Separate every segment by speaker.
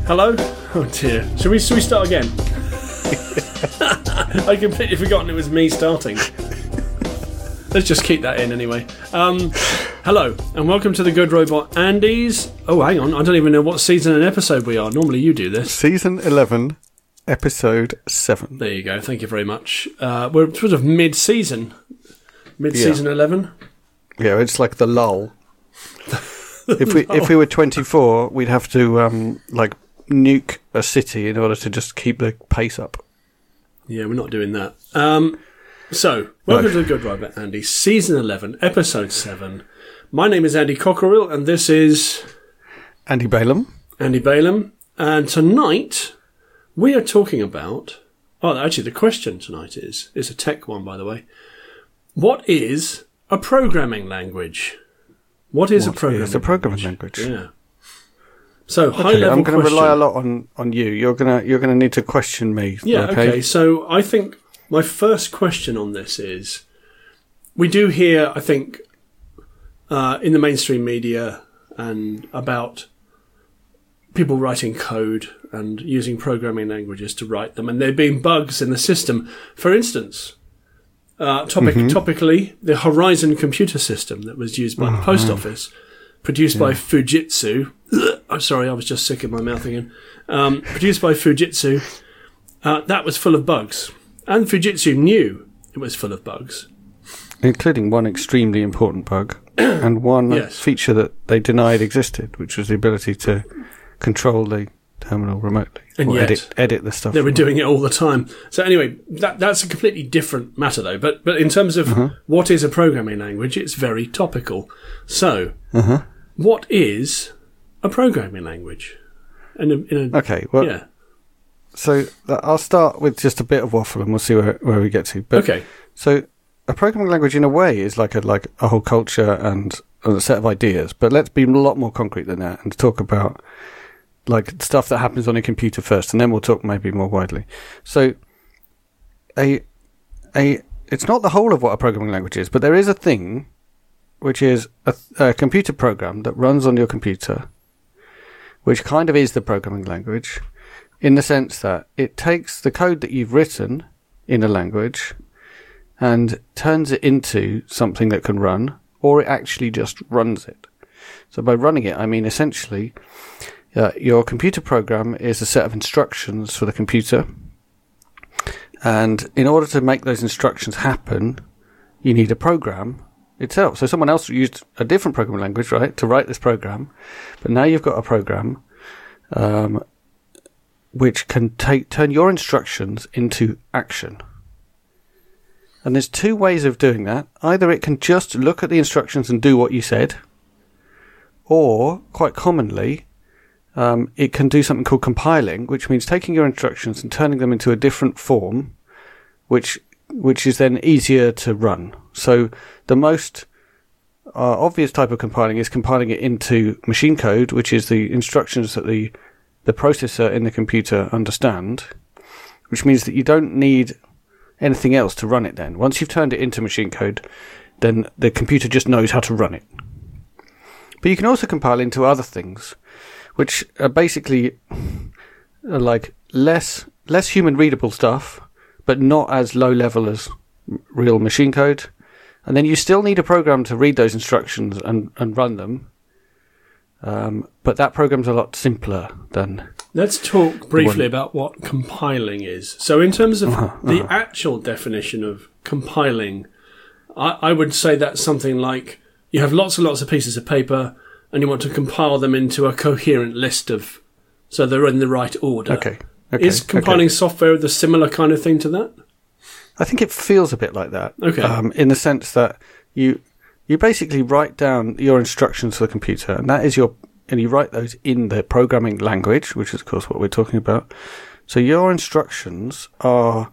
Speaker 1: Hello? Oh dear. Should we start again? I'd completely forgotten it was me starting. Let's just keep that in anyway. Hello, and welcome to the Good Robot Andy's... Oh, hang on. I don't even know what season and episode we are. Normally you do this.
Speaker 2: Season 11, episode 7.
Speaker 1: There you go. Thank you very much. We're sort of mid-season. Mid-season 11.
Speaker 2: Yeah, it's like the lull. If we were 24, we'd have to nuke a city in order to just keep the pace up.
Speaker 1: Yeah, we're not doing that. So, welcome to the Good Robot Andy, Season 11, Episode 7. My name is Andy Cockerill, and this is...
Speaker 2: Andy Balaam.
Speaker 1: Andy Balaam. And tonight, we are talking about... Oh, actually, the question tonight is a tech one, by the way. What is a programming language? What is a programming
Speaker 2: language?
Speaker 1: Yeah. So,
Speaker 2: okay,
Speaker 1: high-level
Speaker 2: I'm going to
Speaker 1: question.
Speaker 2: rely a lot on you. You're gonna need to question me.
Speaker 1: Yeah, okay. So, I think my first question on this is... We do hear, I think, in the mainstream media and about people writing code and using programming languages to write them, and there being bugs in the system. For instance, topically, the Horizon computer system that was used by the Post Office, produced by Fujitsu. I'm sorry, I was just sick in my mouth again. Produced by Fujitsu, that was full of bugs. And Fujitsu knew it was full of bugs.
Speaker 2: Including one extremely important bug and one feature that they denied existed, which was the ability to control the terminal remotely.
Speaker 1: And
Speaker 2: or
Speaker 1: yet,
Speaker 2: edit the stuff.
Speaker 1: They were doing it all the time. So anyway, that's a completely different matter though. But in terms of what is a programming language, it's very topical. So, what is a programming language?
Speaker 2: So I'll start with just a bit of waffle and we'll see where we get to. But,
Speaker 1: okay.
Speaker 2: So a programming language in a way is like a whole culture and a set of ideas. But let's be a lot more concrete than that and talk about like stuff that happens on a computer first, and then we'll talk maybe more widely. So it's not the whole of what a programming language is, but there is a thing which is a computer program that runs on your computer, which kind of is the programming language, in the sense that it takes the code that you've written in a language and turns it into something that can run, or it actually just runs it. So by running it, I mean essentially your computer program is a set of instructions for the computer, and in order to make those instructions happen, you need a program itself. So someone else used a different programming language, right, to write this program, but now you've got a program which can turn your instructions into action. And there's two ways of doing that. Either it can just look at the instructions and do what you said, or, quite commonly, it can do something called compiling, which means taking your instructions and turning them into a different form, which is then easier to run. So the most obvious type of compiling is compiling it into machine code, which is the instructions that the processor in the computer understand, which means that you don't need anything else to run it then. Once you've turned it into machine code, then the computer just knows how to run it. But you can also compile into other things, which are basically like less human readable stuff, but not as low level as real machine code. And then you still need a program to read those instructions and run them. But that program's a lot simpler than...
Speaker 1: Let's talk briefly about what compiling is. So in terms of the actual definition of compiling, I would say that's something like you have lots and lots of pieces of paper and you want to compile them into a coherent list of... So they're in the right order.
Speaker 2: Okay.
Speaker 1: Is compiling software the similar kind of thing to that?
Speaker 2: I think it feels a bit like that.
Speaker 1: Okay.
Speaker 2: In the sense that you basically write down your instructions for the computer, and that is and you write those in the programming language, which is of course what we're talking about. So your instructions are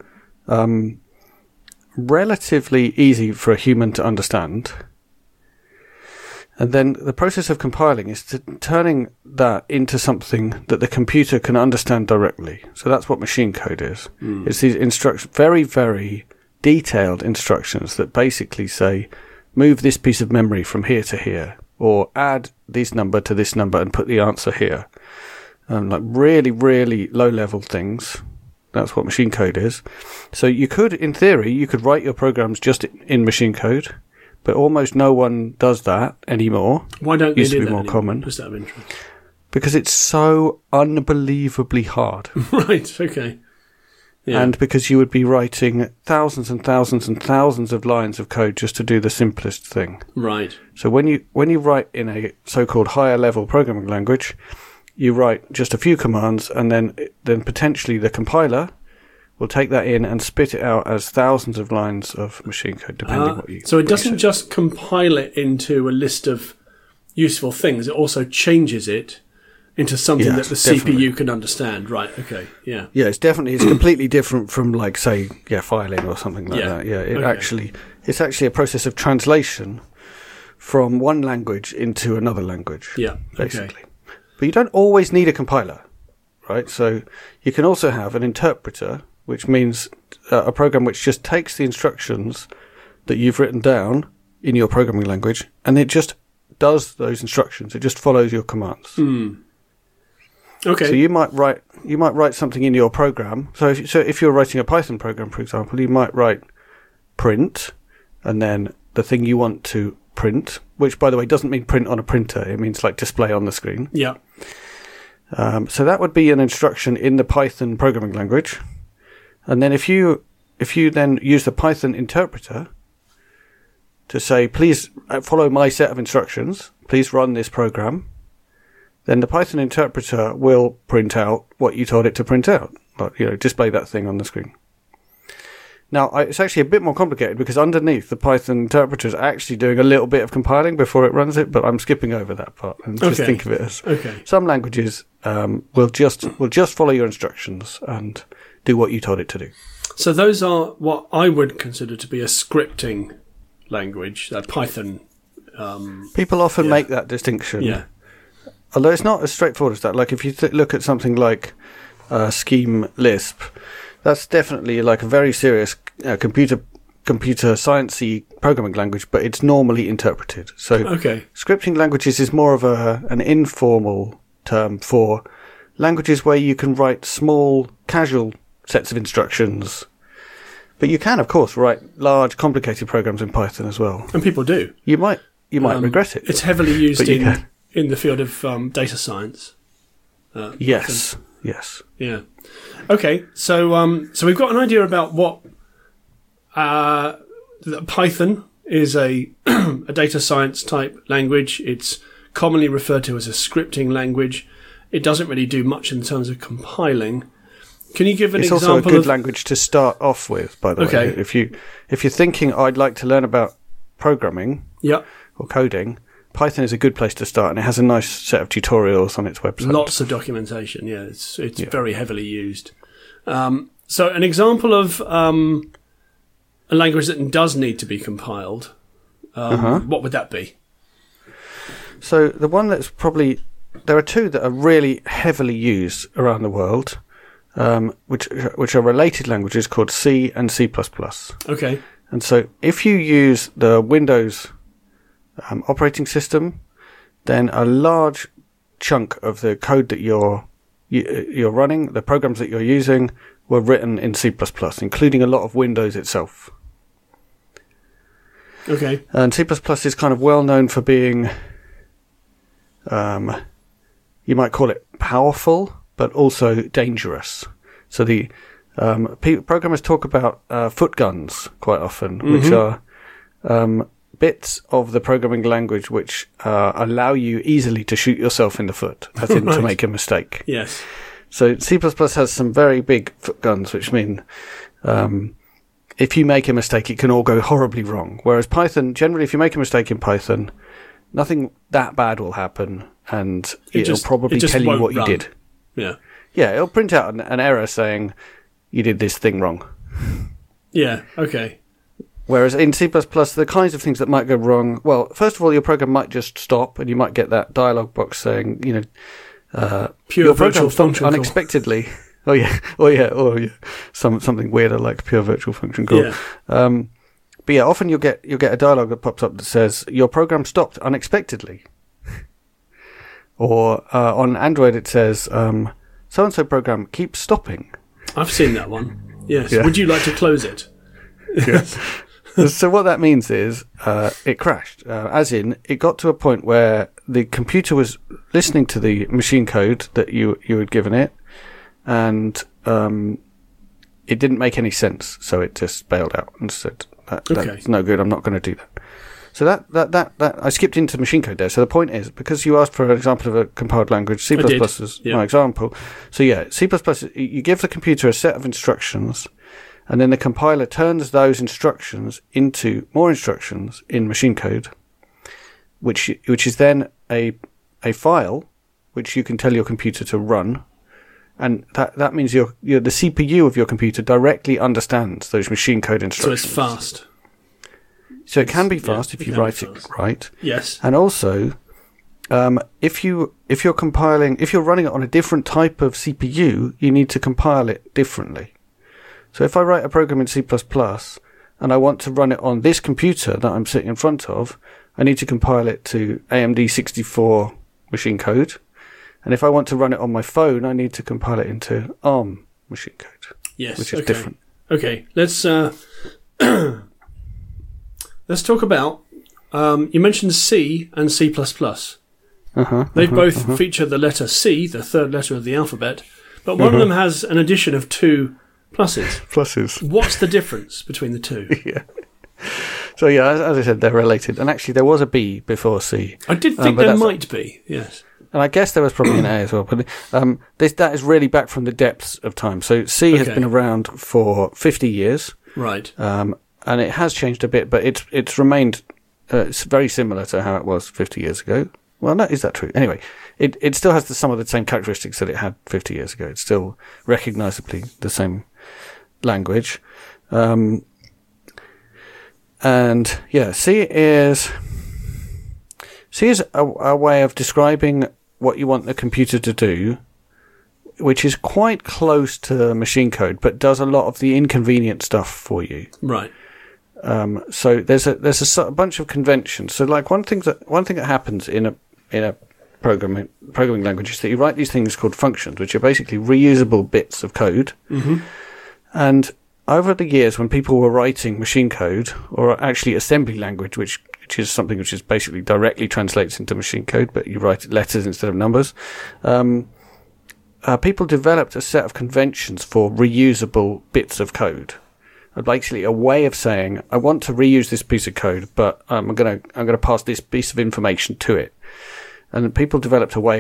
Speaker 2: relatively easy for a human to understand. And then the process of compiling is turning that into something that the computer can understand directly. So that's what machine code is. It's these instructions, very, very detailed instructions that basically say, move this piece of memory from here to here, or add this number to this number and put the answer here. like really, really low-level things. That's what machine code is. So you could, in theory, you could write your programs just in machine code, but almost no one does that anymore.
Speaker 1: Why don't they
Speaker 2: Used to
Speaker 1: do
Speaker 2: be
Speaker 1: that
Speaker 2: more
Speaker 1: anymore?
Speaker 2: common.
Speaker 1: Just out of interest.
Speaker 2: Because it's so unbelievably hard.
Speaker 1: Right, okay. Yeah.
Speaker 2: And because you would be writing thousands and thousands and thousands of lines of code just to do the simplest thing.
Speaker 1: Right.
Speaker 2: So when you write in a so-called higher level programming language, you write just a few commands, and then potentially the compiler will take that in and spit it out as thousands of lines of machine code, depending what you.
Speaker 1: So it doesn't just compile it into a list of useful things; it also changes it into something that the
Speaker 2: definitely.
Speaker 1: CPU can understand. Right. Okay. Yeah.
Speaker 2: Yeah, it's completely different from, like, say, filing or something like that. Yeah, it's actually a process of translation from one language into another language.
Speaker 1: Yeah.
Speaker 2: Basically. Okay. But you don't always need a compiler, right? So you can also have an interpreter, which means a program which just takes the instructions that you've written down in your programming language, and it just does those instructions. It just follows your commands.
Speaker 1: Okay.
Speaker 2: So you might write something in your program. So if you're writing a Python program, for example, you might write print, and then the thing you want to print, which, by the way, doesn't mean print on a printer. It means like display on the screen.
Speaker 1: Yeah.
Speaker 2: So that would be an instruction in the Python programming language. And then if you then use the Python interpreter to say, please follow my set of instructions, please run this program, then the Python interpreter will print out what you told it to print out, like, display that thing on the screen. Now, it's actually a bit more complicated because underneath the Python interpreter is actually doing a little bit of compiling before it runs it, but I'm skipping over that part and just think of it as some languages will just follow your instructions and do what you told it to do.
Speaker 1: So those are what I would consider to be a scripting language, Python.
Speaker 2: People often make that distinction.
Speaker 1: Yeah.
Speaker 2: Although it's not as straightforward as that. Like if you look at something like Scheme Lisp, that's definitely like a very serious computer science-y programming language, but it's normally interpreted. So scripting languages is more of an informal term for languages where you can write small, casual sets of instructions. But you can, of course, write large, complicated programs in Python as well.
Speaker 1: And people do.
Speaker 2: You might regret it.
Speaker 1: It's heavily used in the field of data science.
Speaker 2: Yes. Yes.
Speaker 1: Yeah. Okay. So we've got an idea about what Python is a data science type language. It's commonly referred to as a scripting language. It doesn't really do much in terms of compiling. Can you give an example? It's also a good
Speaker 2: language to start off with, by the way. If you're thinking, I'd like to learn about programming or coding, Python is a good place to start, and it has a nice set of tutorials on its website.
Speaker 1: Lots of documentation, it's very heavily used. So an example of a language that does need to be compiled, what would that be?
Speaker 2: So the one that's probably... There are two that are really heavily used around the world, which are related languages called C and C++.
Speaker 1: Okay.
Speaker 2: And so if you use the Windows operating system, then a large chunk of the code that you're running, the programs that you're using, were written in C++, including a lot of Windows itself.
Speaker 1: Okay.
Speaker 2: And C++ is kind of well known for being, you might call it powerful, but also dangerous. So the programmers talk about foot guns quite often, which are bits of the programming language which allow you easily to shoot yourself in the foot, as in to make a mistake.
Speaker 1: Yes.
Speaker 2: So C++ has some very big foot guns, which mean if you make a mistake, it can all go horribly wrong. Whereas Python, generally, if you make a mistake in Python, nothing that bad will happen, and it'll probably tell you what you did.
Speaker 1: Yeah.
Speaker 2: Yeah, it'll print out an error saying you did this thing wrong.
Speaker 1: Yeah, okay.
Speaker 2: Whereas in C++, the kinds of things that might go wrong, well, first of all, your program might just stop, and you might get that dialog box saying,
Speaker 1: pure
Speaker 2: your
Speaker 1: virtual
Speaker 2: program stopped
Speaker 1: function
Speaker 2: unexpectedly. Or something weirder like pure virtual function call.
Speaker 1: Yeah.
Speaker 2: But yeah, often you'll get a dialog that pops up that says your program stopped unexpectedly. Or on Android it says, so-and-so program keeps stopping.
Speaker 1: I've seen that one. Yes.
Speaker 2: Yeah.
Speaker 1: Would you like to close it?
Speaker 2: Yes. So what that means is it crashed. As in, it got to a point where the computer was listening to the machine code that you had given it, and it didn't make any sense. So it just bailed out and said, "That's no good. I'm not going to do that." So that I skipped into machine code there. So the point is, because you asked for an example of a compiled language, C++ is my example. So yeah, C++, you give the computer a set of instructions, and then the compiler turns those instructions into more instructions in machine code, which is then a file which you can tell your computer to run, and that means the CPU of your computer directly understands those machine code instructions.
Speaker 1: So it's fast.
Speaker 2: So it can be fast if you write it right.
Speaker 1: Yes.
Speaker 2: And also, if you're running it on a different type of CPU, you need to compile it differently. So if I write a program in C++ and I want to run it on this computer that I'm sitting in front of, I need to compile it to AMD 64 machine code. And if I want to run it on my phone, I need to compile it into ARM machine code.
Speaker 1: Yes.
Speaker 2: Which is different.
Speaker 1: Okay. Let's talk about, you mentioned C and C++. They both feature the letter C, the third letter of the alphabet, but one of them has an addition of 2 pluses. What's the difference between the two?
Speaker 2: Yeah. So yeah, as I said, they're related. And actually there was a B before C.
Speaker 1: I did think there might be, yes.
Speaker 2: And I guess there was probably an A as well. But that is really back from the depths of time. So C has been around for 50 years.
Speaker 1: Right.
Speaker 2: And it has changed a bit, but it's remained it's very similar to how it was 50 years ago. Well, no, is that true? Anyway, it still has some of the same characteristics that it had 50 years ago. It's still recognisably the same language. And yeah, C is a way of describing what you want the computer to do, which is quite close to machine code, but does a lot of the inconvenient stuff for you.
Speaker 1: Right.
Speaker 2: So there's a bunch of conventions. So like one thing that happens in a programming language is that you write these things called functions, which are basically reusable bits of code. Mm-hmm. And over the years, when people were writing machine code, or actually assembly language, which is something which is basically directly translates into machine code, but you write letters instead of numbers, people developed a set of conventions for reusable bits of code. Basically, a way of saying, I want to reuse this piece of code, but I'm going to pass this piece of information to it. And people developed a way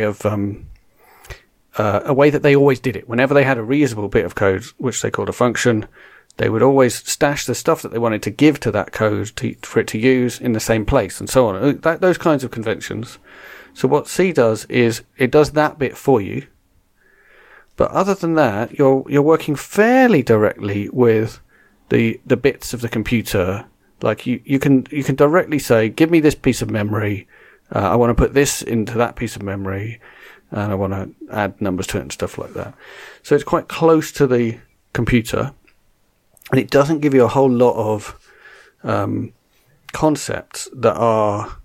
Speaker 2: that they always did it. Whenever they had a reusable bit of code, which they called a function, they would always stash the stuff that they wanted to give to that code for it to use in the same place, and so on. Those kinds of conventions. So what C does is it does that bit for you. But other than that, you're working fairly directly with the bits of the computer. Like you can directly say, give me this piece of memory. I want to put this into that piece of memory, and I want to add numbers to it and stuff like that. So it's quite close to the computer, and it doesn't give you a whole lot of concepts that are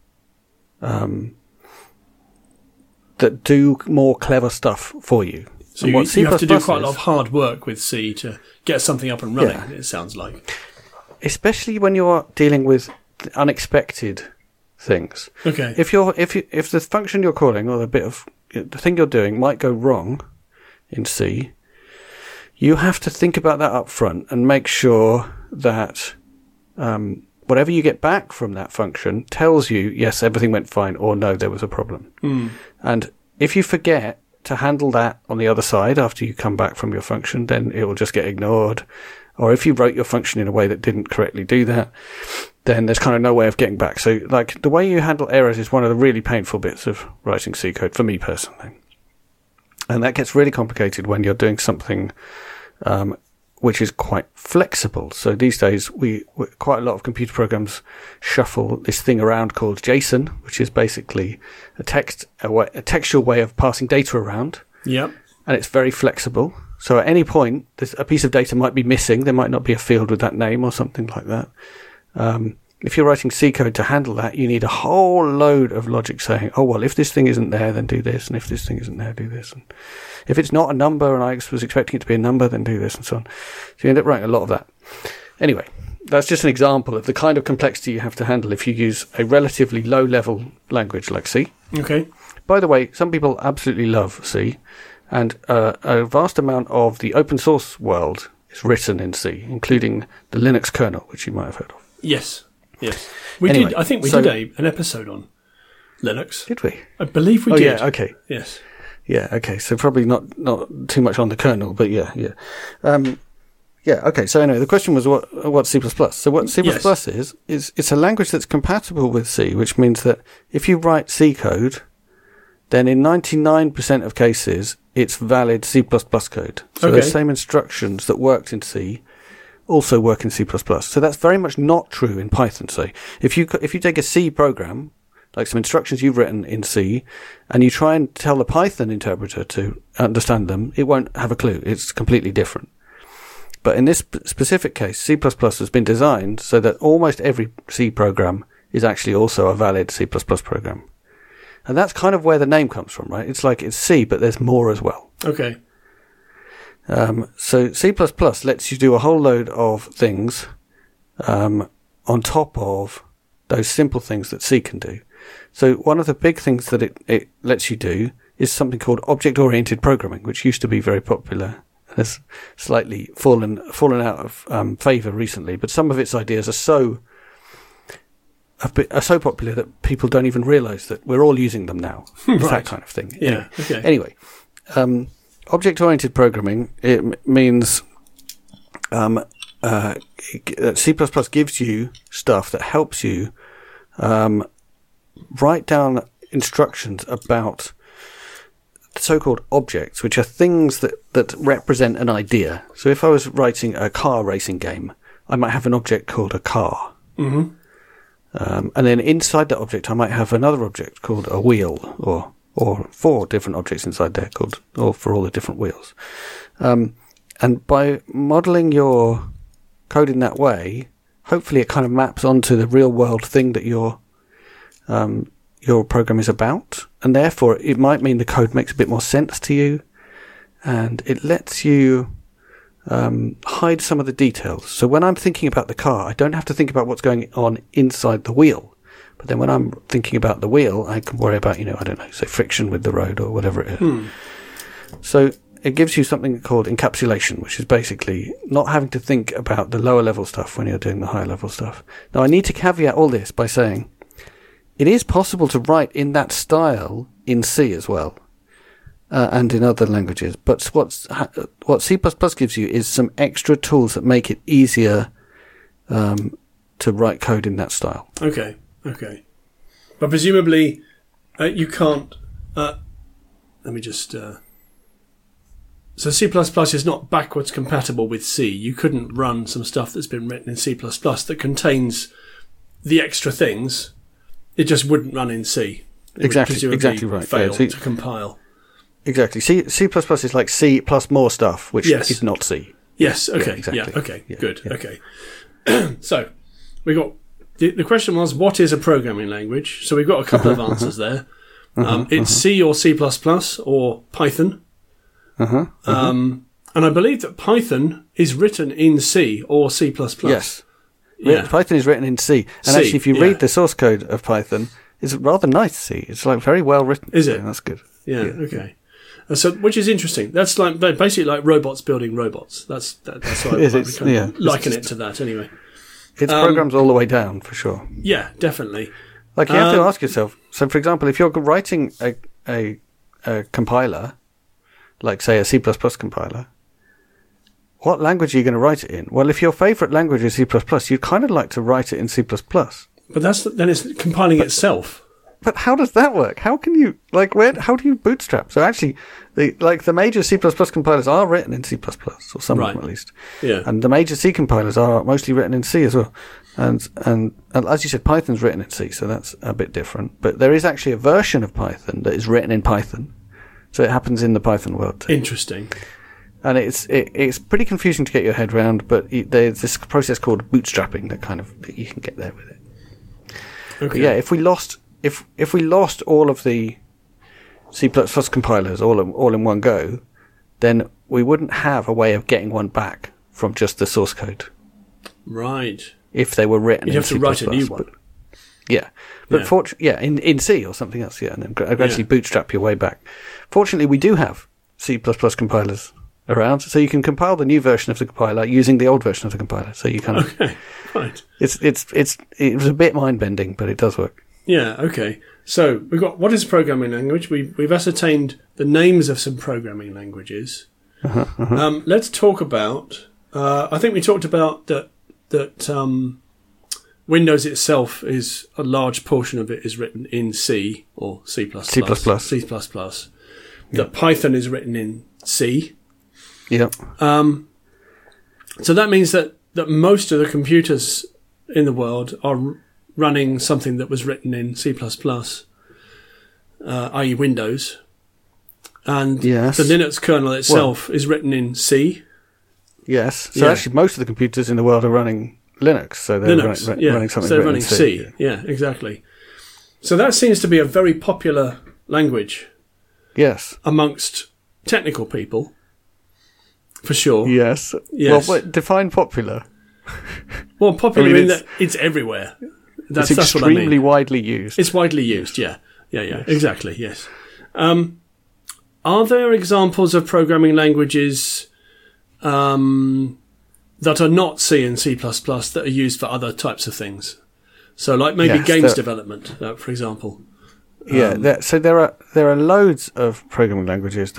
Speaker 2: that do more clever stuff for you.
Speaker 1: So you have to do quite a lot of hard work with C to get something up and running, it sounds like.
Speaker 2: Especially when you're dealing with unexpected things.
Speaker 1: Okay.
Speaker 2: If the function you're calling, or the thing you're doing might go wrong in C, you have to think about that up front and make sure that whatever you get back from that function tells you, yes, everything went fine, or no, there was a problem. Mm. And if you forget to handle that on the other side after you come back from your function, then it will just get ignored. Or if you wrote your function in a way that didn't correctly do that, then there's kind of no way of getting back. So, like, the way you handle errors is one of the really painful bits of writing C code, for me personally. And that gets really complicated when you're doing something which is quite flexible. So these days, quite a lot of computer programs shuffle this thing around called JSON, which is basically a textual way of passing data around.
Speaker 1: Yep.
Speaker 2: And it's very flexible. So at any point, a piece of data might be missing. There might not be a field with that name or something like that. if you're writing C code to handle that, you need a whole load of logic saying, oh, well, if this thing isn't there, then do this, and if this thing isn't there, do this. And if it's not a number and I was expecting it to be a number, then do this, and so on. So you end up writing a lot of that. Anyway, that's just an example of the kind of complexity you have to handle if you use a relatively low-level language like C.
Speaker 1: Okay.
Speaker 2: By the way, some people absolutely love C, and a vast amount of the open source world is written in C, including the Linux kernel, which you might have heard of.
Speaker 1: Yes. Yes. I think we did an episode on Linux.
Speaker 2: Did we?
Speaker 1: I believe we did.
Speaker 2: Yeah, okay.
Speaker 1: Yes.
Speaker 2: Yeah, okay. So probably not too much on the kernel, but yeah. Yeah, okay. So anyway, the question was what's C++? So what C++ is it's a language that's compatible with C, which means that if you write C code, then in 99% of cases, it's valid C++ code. So the same instructions that worked in C also work in C++. So that's very much not true in Python. So if you take a C program, like some instructions you've written in C, and you try and tell the Python interpreter to understand them, it won't have a clue. It's completely different. But in this specific case, C++ has been designed so that almost every C program is actually also a valid C++ program. And that's kind of where the name comes from, right? It's like it's C, but there's more as well.
Speaker 1: Okay.
Speaker 2: So C++ lets you do a whole load of things on top of those simple things that C can do. So one of the big things that it lets you do is something called object-oriented programming, which used to be very popular. Has slightly fallen out of favour recently, but some of its ideas are so popular that people don't even realise that we're all using them now. It's that kind of thing.
Speaker 1: Yeah. Okay.
Speaker 2: Anyway, object-oriented programming, it means C++ gives you stuff that helps you write down instructions about so-called objects, which are things that represent an idea. So if I was writing a car racing game, I might have an object called a car.
Speaker 1: Mm-hmm.
Speaker 2: And then inside that object, I might have another object called a wheel, or 4 different objects inside there or for all the different wheels. And by modeling your code in that way, hopefully it kind of maps onto the real world thing that your program is about, and therefore it might mean the code makes a bit more sense to you, and it lets you hide some of the details. So when I'm thinking about the car, I don't have to think about what's going on inside the wheel. But then when I'm thinking about the wheel, I can worry about, I don't know, say friction with the road or whatever it is. So it gives you something called encapsulation, which is basically not having to think about the lower level stuff when you're doing the higher level stuff. Now I need to caveat all this by saying it is possible to write in that style in C as well, and in other languages. But what C++ gives you is some extra tools that make it easier to write code in that style.
Speaker 1: Okay. But presumably you can't... let me just... So C++ is not backwards compatible with C. You couldn't run some stuff that's been written in C++ that contains the extra things. It just wouldn't run in C.
Speaker 2: Exactly right.
Speaker 1: Fail to compile.
Speaker 2: Exactly. C++ is like C plus more stuff, which is not C.
Speaker 1: Yes. Okay.
Speaker 2: Yeah, exactly.
Speaker 1: Yeah. Okay.
Speaker 2: Yeah,
Speaker 1: Good.
Speaker 2: yeah.
Speaker 1: Okay. So we got the question was, what is a programming language? So we've got a couple of answers there. It's C or C++ or Python. And I believe that Python is written in C or C++.
Speaker 2: Yes.
Speaker 1: Yeah.
Speaker 2: Python is written in C. And actually, if you read the source code of Python, it's rather nice C. It's like very well written.
Speaker 1: Is it?
Speaker 2: So that's good.
Speaker 1: Yeah. Okay. So, which is interesting. That's like basically like robots building robots. That's why I liken it to that anyway.
Speaker 2: It's programs all the way down for sure.
Speaker 1: Yeah, definitely.
Speaker 2: Like you have to ask yourself. So, for example, if you're writing a compiler, like say a C++ compiler, what language are you going to write it in? Well, if your favourite language is C++, you'd kind of like to write it in C++. But
Speaker 1: then it's compiling itself.
Speaker 2: But how does that work? How can you how do you bootstrap? So actually, the major C++ compilers are written in C++, or some of them at least.
Speaker 1: Yeah.
Speaker 2: And the major C compilers are mostly written in C as well. And as you said, Python's written in C, so that's a bit different. But there is actually a version of Python that is written in Python. So it happens in the Python world too.
Speaker 1: Interesting.
Speaker 2: And it's pretty confusing to get your head around, but there's this process called bootstrapping that you can get there with it. But yeah, if we lost all of the C++ compilers all in one go, then we wouldn't have a way of getting one back from just the source code.
Speaker 1: Right.
Speaker 2: If they were written
Speaker 1: You'd
Speaker 2: in
Speaker 1: have to
Speaker 2: C++.
Speaker 1: write a new one.
Speaker 2: But in C or something else, and then gradually bootstrap your way back. Fortunately, we do have C++ compilers around, so you can compile the new version of the compiler using the old version of the compiler. So you kind of
Speaker 1: right.
Speaker 2: It was a bit mind bending, but it does work.
Speaker 1: Yeah. Okay. So we've got what is a programming language? We've ascertained the names of some programming languages. Let's talk about. I think we talked about that. Windows itself is a large portion of it is written in C or C++.
Speaker 2: C++.
Speaker 1: C++. That Python is written in C.
Speaker 2: Yeah.
Speaker 1: So that means that most of the computers in the world are running something that was written in C++, i.e. Windows. And the Linux kernel itself is written in C.
Speaker 2: Yes. So actually most of the computers in the world are running Linux, so they're running something.
Speaker 1: So they're running C. Yeah, exactly. So that seems to be a very popular language.
Speaker 2: Yes.
Speaker 1: Amongst technical people, for sure.
Speaker 2: Yes. Well, define popular.
Speaker 1: Well, popular in that it's everywhere.
Speaker 2: It's extremely widely used.
Speaker 1: It's widely used. Yeah. Exactly. Yes. Are there examples of programming languages? That are not C and C++ that are used for other types of things. So like maybe games development, for example.
Speaker 2: So there are loads of programming languages.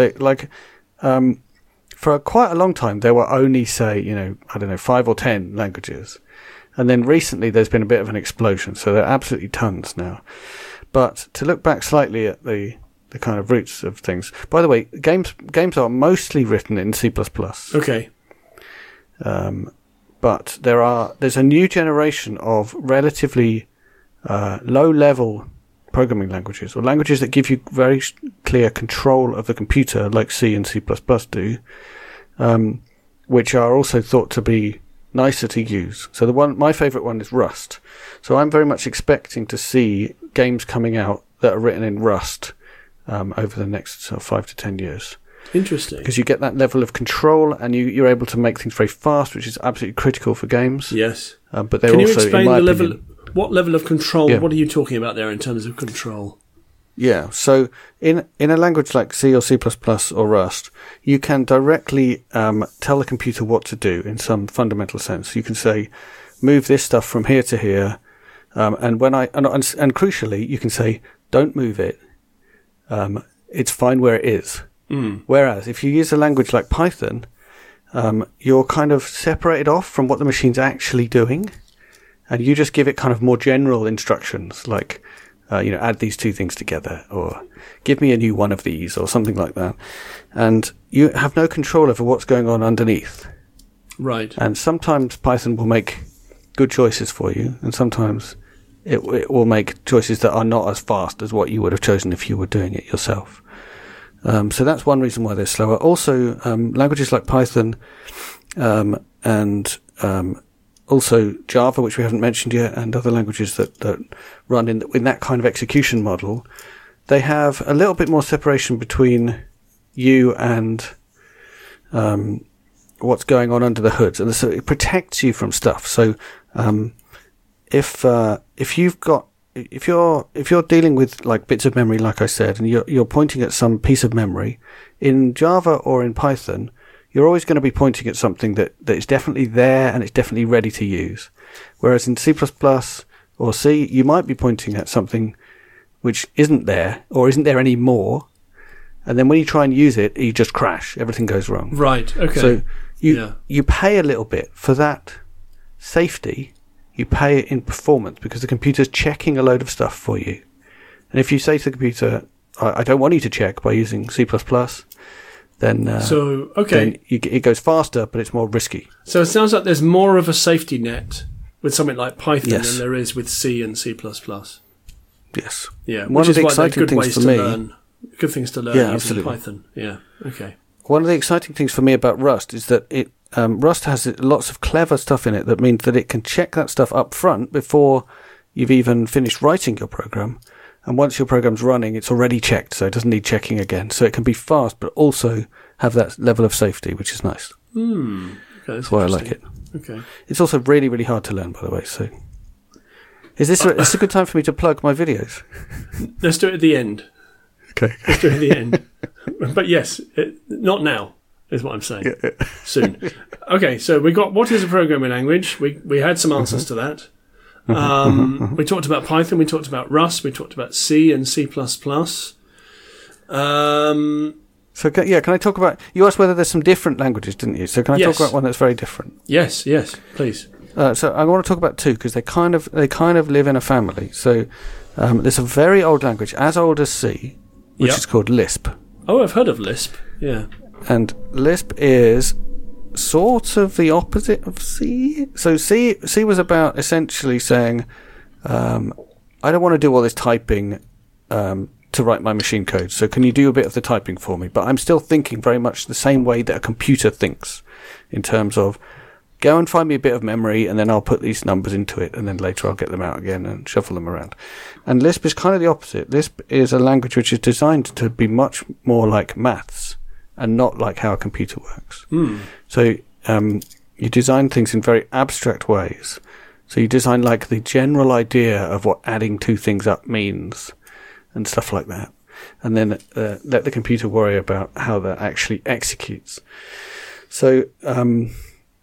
Speaker 2: For quite a long time there were only, say, 5 or 10 languages. And then recently there's been a bit of an explosion, so there are absolutely tons now. But to look back slightly at the kind of roots of things. By the way, games are mostly written in C++.
Speaker 1: Okay.
Speaker 2: But there's a new generation of relatively low-level programming languages, or languages that give you very clear control of the computer, like C and C++ do, which are also thought to be nicer to use. So my favourite one is Rust. So I'm very much expecting to see games coming out that are written in Rust over the next 5 to 10 years.
Speaker 1: Interesting.
Speaker 2: Because you get that level of control, and you're able to make things very fast, which is absolutely critical for games.
Speaker 1: Yes.
Speaker 2: But they're
Speaker 1: Can you
Speaker 2: also,
Speaker 1: explain
Speaker 2: in my
Speaker 1: the
Speaker 2: opinion,
Speaker 1: level? What level of control? What are you talking about there in terms of control?
Speaker 2: Yeah. So in a language like C or C++ or Rust, you can directly tell the computer what to do in some fundamental sense. You can say, move this stuff from here to here, and crucially, you can say, don't move it. It's fine where it is. Whereas if you use a language like Python, you're kind of separated off from what the machine's actually doing, and you just give it kind of more general instructions like, add these two things together, or give me a new one of these, or something like that. And you have no control over what's going on underneath.
Speaker 1: Right.
Speaker 2: And sometimes Python will make good choices for you, and sometimes it will make choices that are not as fast as what you would have chosen if you were doing it yourself. So that's one reason why they're slower. Also, languages like Python, and also Java, which we haven't mentioned yet, and other languages that run in that kind of execution model, they have a little bit more separation between you and what's going on under the hood, and so it protects you from stuff. So if you're dealing with like bits of memory, like I said, and you're pointing at some piece of memory in Java or in Python, you're always going to be pointing at something that is definitely there and it's definitely ready to use. Whereas in C++ or C, you might be pointing at something which isn't there or isn't there anymore. And then when you try and use it, you just crash. Everything goes wrong.
Speaker 1: Right. Okay.
Speaker 2: So you pay a little bit for that safety. You pay it in performance because the computer's checking a load of stuff for you. And if you say to the computer, I don't want you to check by using C++, then it goes faster, but it's more risky.
Speaker 1: So it sounds like there's more of a safety net with something like Python than there is with C and C++.
Speaker 2: Yes.
Speaker 1: Yeah.
Speaker 2: One of the exciting things for me...
Speaker 1: Good things to learn using Python. Yeah. Okay.
Speaker 2: One of the exciting things for me about Rust is that Rust has lots of clever stuff in it that means that it can check that stuff up front before you've even finished writing your program. And once your program's running, it's already checked, so it doesn't need checking again. So it can be fast, but also have that level of safety, which is nice.
Speaker 1: Okay,
Speaker 2: that's why I like it.
Speaker 1: Okay.
Speaker 2: It's also really, really hard to learn, by the way. So, is this a good time for me to plug my videos?
Speaker 1: Let's do it at the end.
Speaker 2: Okay.
Speaker 1: Let's do it at the end. But yes, not now, is what I'm saying.
Speaker 2: Yeah.
Speaker 1: Soon. Okay, so we got what is a programming language. We had some answers to that. We talked about Python, we talked about Rust, we talked about C and C++.
Speaker 2: So, can I talk about... You asked whether there's some different languages, didn't you? So can I talk about one that's very different?
Speaker 1: Yes, please.
Speaker 2: So I want to talk about two, because they kind of live in a family. So there's a very old language, as old as C, which is called Lisp.
Speaker 1: Oh, I've heard of Lisp, yeah.
Speaker 2: And Lisp is sort of the opposite of C. So C was about essentially saying, I don't want to do all this typing to write my machine code. So can you do a bit of the typing for me? But I'm still thinking very much the same way that a computer thinks, in terms of go and find me a bit of memory and then I'll put these numbers into it and then later I'll get them out again and shuffle them around. And Lisp is kind of the opposite. Lisp is a language which is designed to be much more like maths and not like how a computer works. So you design things in very abstract ways. So you design like the general idea of what adding two things up means and stuff like that. And then let the computer worry about how that actually executes. So, so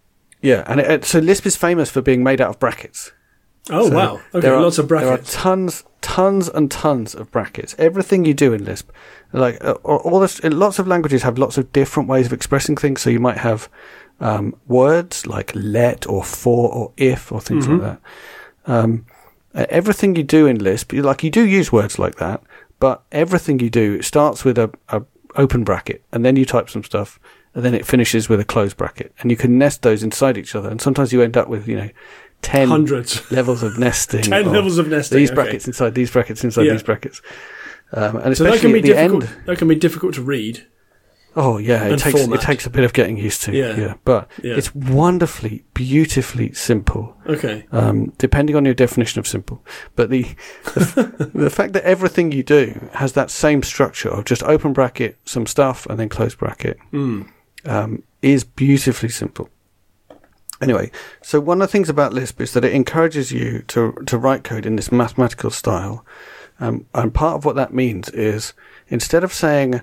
Speaker 2: Lisp is famous for being made out of brackets.
Speaker 1: Oh, so wow. Okay, lots of brackets.
Speaker 2: There are tons and tons of brackets. Everything you do in Lisp, like all this, lots of languages have lots of different ways of expressing things. So you might have words like let or for or if or things like that. Everything you do in Lisp, you do use words like that, but everything you do starts with a open bracket, and then you type some stuff, and then it finishes with a closed bracket, and you can nest those inside each other, and sometimes you end up with 10
Speaker 1: hundreds
Speaker 2: levels of nesting.
Speaker 1: 10 levels of nesting.
Speaker 2: These brackets inside these brackets inside these brackets, and
Speaker 1: so
Speaker 2: especially at the end,
Speaker 1: that can be difficult to read.
Speaker 2: Oh yeah, it takes a bit of getting used to. But it's wonderfully, beautifully simple.
Speaker 1: Okay.
Speaker 2: Depending on your definition of simple, but the fact that everything you do has that same structure of just open bracket, some stuff, and then close bracket, is beautifully simple. Anyway, so one of the things about Lisp is that it encourages you to write code in this mathematical style, and part of what that means is instead of saying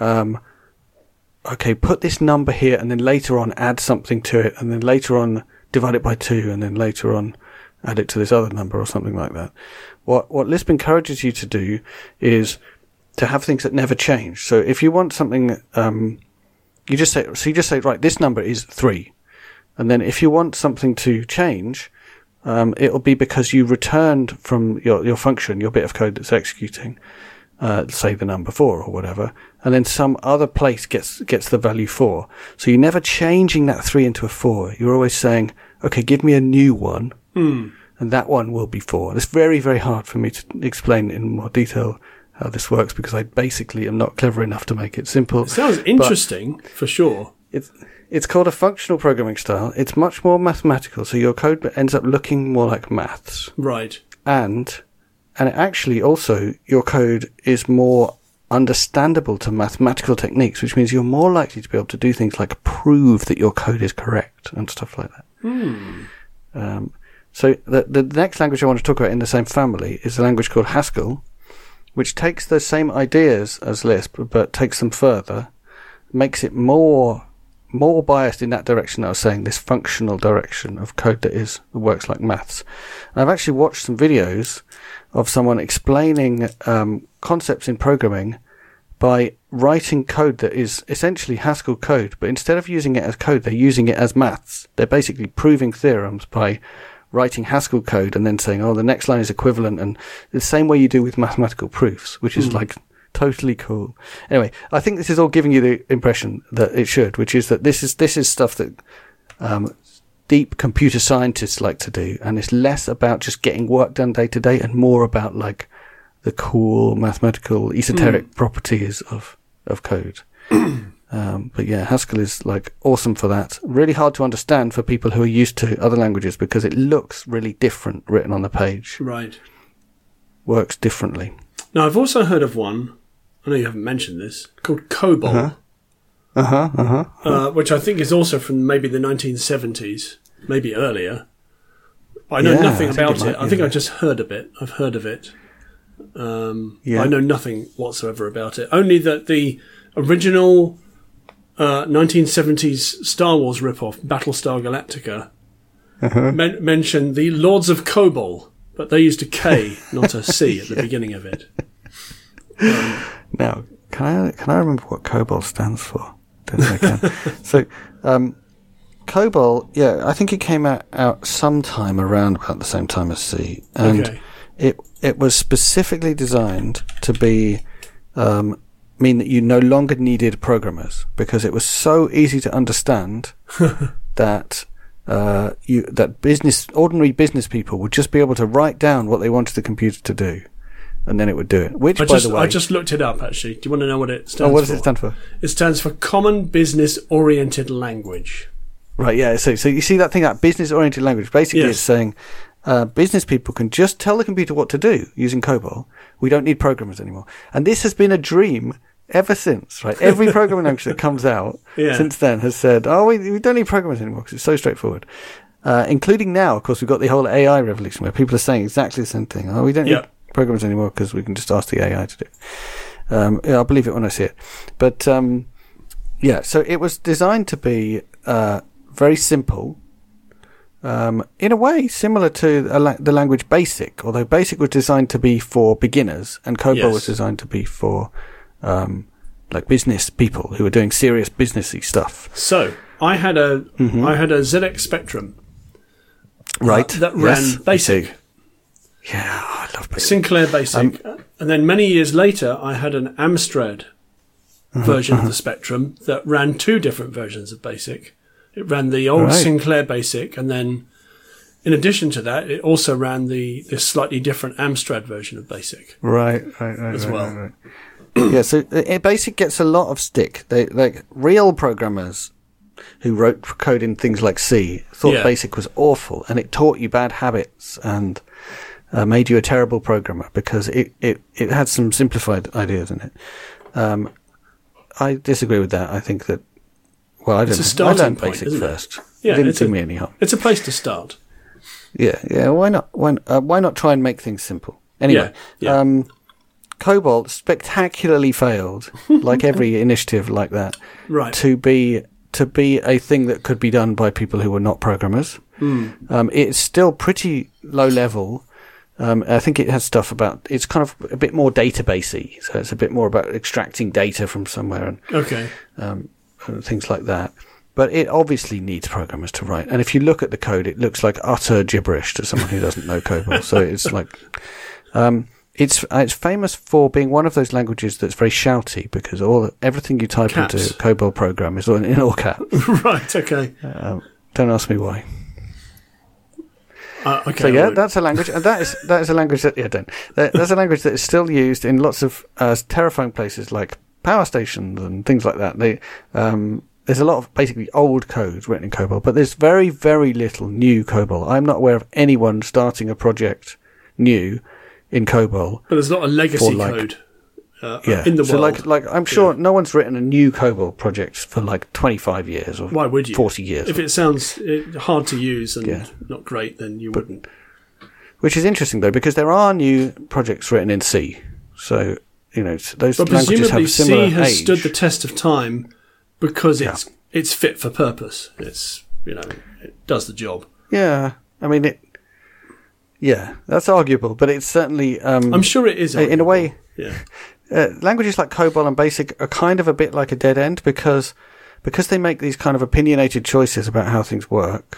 Speaker 2: okay, put this number here and then later on add something to it and then later on divide it by 2 and then later on add it to this other number or something like that. What Lisp encourages you to do is to have things that never change. So if you want something, you just say, right, this number is 3. And then if you want something to change, it'll be because you returned from your function, your bit of code that's executing, say the number 4 or whatever, and then some other place gets the value 4. So you're never changing that 3 into a 4. You're always saying, okay, give me a new one, and that one will be 4. It's very, very hard for me to explain in more detail how this works because I basically am not clever enough to make it simple.
Speaker 1: It sounds interesting, for sure.
Speaker 2: It's called a functional programming style. It's much more mathematical, so your code ends up looking more like maths.
Speaker 1: Right.
Speaker 2: And actually also your code is more understandable to mathematical techniques, which means you're more likely to be able to do things like prove that your code is correct and stuff like that. So the next language I want to talk about in the same family is a language called Haskell, which takes those same ideas as Lisp but takes them further, makes it more biased in that direction that I was saying, this functional direction of code that works like maths. And I've actually watched some videos of someone explaining concepts in programming by writing code that is essentially Haskell code, but instead of using it as code, they're using it as maths. They're basically proving theorems by writing Haskell code and then saying, oh, the next line is equivalent, and the same way you do with mathematical proofs, which is like totally cool. Anyway, I think this is all giving you the impression that it should, which is that this is stuff that deep computer scientists like to do, and it's less about just getting work done day to day and more about like the cool mathematical esoteric properties of code. But yeah, Haskell is like awesome for that. Really hard to understand for people who are used to other languages because it looks really different written on the page.
Speaker 1: Right.
Speaker 2: Works differently.
Speaker 1: Now, I've also heard of one, I know you haven't mentioned this, called COBOL. Which I think is also from maybe the 1970s, maybe earlier. I know nothing about it. I think I just heard of it. I've heard of it. I know nothing whatsoever about it. Only that the original 1970s Star Wars ripoff, Battlestar Galactica, mentioned the Lords of Kobol, but they used a K, not a C, at the beginning of it.
Speaker 2: Now, can I remember what COBOL stands for? Don't think I can. So, COBOL, I think it came out sometime around about the same time as C, and it was specifically designed to be mean that you no longer needed programmers because it was so easy to understand that ordinary business people would just be able to write down what they wanted the computer to do, and then it would do it. Which, by the way,
Speaker 1: I just looked it up. Actually, do you want to know what it stands for?
Speaker 2: What does it stand for?
Speaker 1: It stands for Common Business Oriented Language.
Speaker 2: Right. Yeah. So you see that thing, that business oriented language. Basically, it's saying business people can just tell the computer what to do using COBOL. We don't need programmers anymore. And this has been a dream ever since, right? Every programming language that comes out since then has said, we don't need programmers anymore because it's so straightforward. Including now, of course, we've got the whole AI revolution where people are saying exactly the same thing. We don't need programmers anymore because we can just ask the AI to do it. I'll believe it when I see it. But, so it was designed to be very simple, in a way similar to the language BASIC, although BASIC was designed to be for beginners and COBOL was designed to be for like business people who were doing serious businessy stuff.
Speaker 1: So I had a ZX Spectrum,
Speaker 2: right?
Speaker 1: That ran BASIC.
Speaker 2: Yeah, I love BASIC.
Speaker 1: Sinclair BASIC, and then many years later, I had an Amstrad version of the Spectrum that ran two different versions of BASIC. It ran the old Sinclair BASIC, and then, in addition to that, it also ran the slightly different Amstrad version of BASIC. Right, as well.
Speaker 2: Right. Yeah, so BASIC gets a lot of stick. Like real programmers who wrote code in things like C thought BASIC was awful, and it taught you bad habits and made you a terrible programmer because it had some simplified ideas in it. I disagree with that. I think that I learned BASIC first.
Speaker 1: Yeah,
Speaker 2: it didn't do me any harm.
Speaker 1: It's a place to start.
Speaker 2: Yeah. Why not try and make things simple? Anyway, COBOL spectacularly failed, like every initiative like that, to be a thing that could be done by people who were not programmers. It's still pretty low level. I think it has stuff about, it's kind of a bit more databasey, so it's a bit more about extracting data from somewhere and things like that. But it obviously needs programmers to write. And if you look at the code, it looks like utter gibberish to someone who doesn't know COBOL. So it's like, it's famous for being one of those languages that's very shouty because everything you type into a COBOL program is in all caps.
Speaker 1: Right. Okay.
Speaker 2: Don't ask me why.
Speaker 1: Okay.
Speaker 2: So that's a language, and that is a language that that's a language that is still used in lots of terrifying places like power stations and things like that. There's a lot of basically old code written in COBOL, but there's very, very little new COBOL. I'm not aware of anyone starting a project new in COBOL.
Speaker 1: But there's not a legacy code in the world.
Speaker 2: So like I'm sure no one's written a new COBOL project for like 25 years or
Speaker 1: why would you?
Speaker 2: 40 years.
Speaker 1: If it sounds hard to use and not great, then you wouldn't.
Speaker 2: Which is interesting though, because there are new projects written in C. So, those languages have a similar age.
Speaker 1: C has stood the test of time because it's fit for purpose. It's, it does the job.
Speaker 2: Yeah. I mean, that's arguable, but it's certainly...
Speaker 1: I'm sure it is arguable.
Speaker 2: In a way...
Speaker 1: Yeah.
Speaker 2: Languages like COBOL and BASIC are kind of a bit like a dead end because they make these kind of opinionated choices about how things work.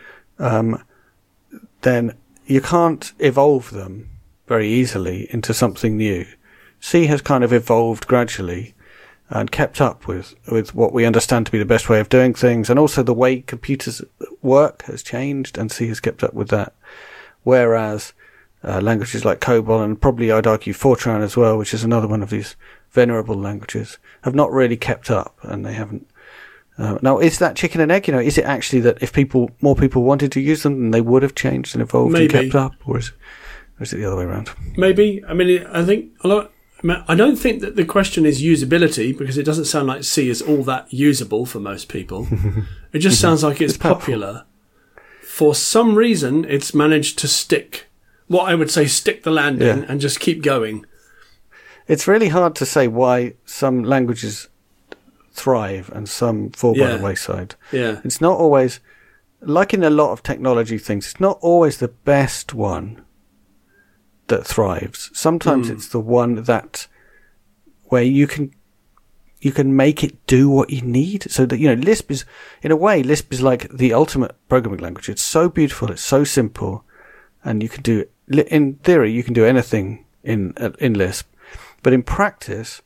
Speaker 2: Then you can't evolve them very easily into something new. C has kind of evolved gradually and kept up with what we understand to be the best way of doing things, and also the way computers work has changed, and C has kept up with that. Whereas languages like COBOL, and probably I'd argue Fortran as well, which is another one of these venerable languages have not really kept up, and they haven't. Now, is that chicken and egg? Is it actually that if more people wanted to use them, then they would have changed and evolved and kept up, or is it the other way around?
Speaker 1: Maybe. I mean, I think I don't think that the question is usability, because it doesn't sound like C is all that usable for most people. It just sounds like it's popular. For some reason, it's managed to stick. What I would say, stick the landing and just keep going.
Speaker 2: It's really hard to say why some languages thrive and some fall by the wayside.
Speaker 1: Yeah.
Speaker 2: It's not always, like in a lot of technology things, it's not always the best one that thrives. Sometimes it's the one where you can make it do what you need. So that, Lisp is, in a way, Lisp is like the ultimate programming language. It's so beautiful, it's so simple, and you can do, in theory, you can do anything in Lisp. But in practice,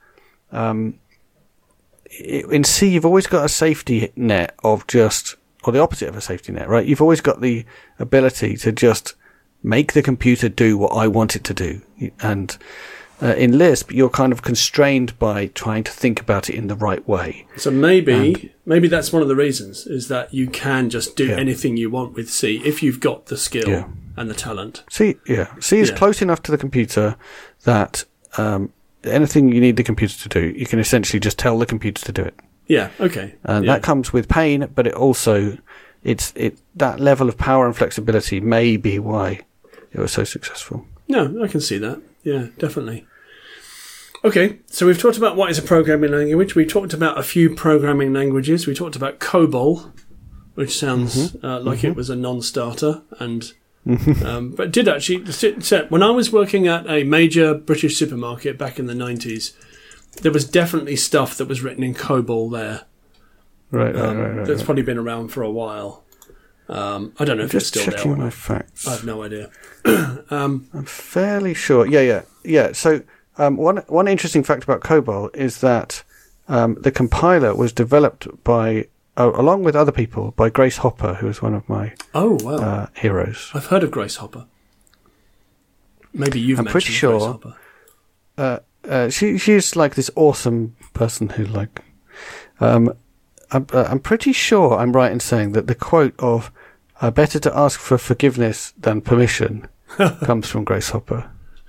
Speaker 2: in C, you've always got a safety net or the opposite of a safety net, right? You've always got the ability to just make the computer do what I want it to do. And in Lisp, you're kind of constrained by trying to think about it in the right way.
Speaker 1: So maybe that's one of the reasons, is that you can just do anything you want with C if you've got the skill and the talent.
Speaker 2: C is close enough to the computer that anything you need the computer to do, you can essentially just tell the computer to do it.
Speaker 1: Yeah, okay.
Speaker 2: And that comes with pain, but it also, that level of power and flexibility may be why it was so successful.
Speaker 1: No, I can see that. Yeah, definitely. Okay, so we've talked about what is a programming language. We talked about a few programming languages. We talked about COBOL, which sounds like it was a non-starter, and but did actually. When I was working at a major British supermarket back in the 90s, there was definitely stuff that was written in COBOL there.
Speaker 2: Right.
Speaker 1: That's probably been around for a while. I don't know if it's still there.
Speaker 2: Just checking my facts.
Speaker 1: I have no idea.
Speaker 2: I'm fairly sure. Yeah. So one interesting fact about COBOL is that the compiler was developed by, along with other people, by Grace Hopper, who was one of my heroes.
Speaker 1: I've heard of Grace Hopper. Maybe you've mentioned
Speaker 2: pretty sure,
Speaker 1: Grace Hopper.
Speaker 2: She's like this awesome person who I'm pretty sure I'm right in saying that the quote of better to ask for forgiveness than permission comes from Grace Hopper.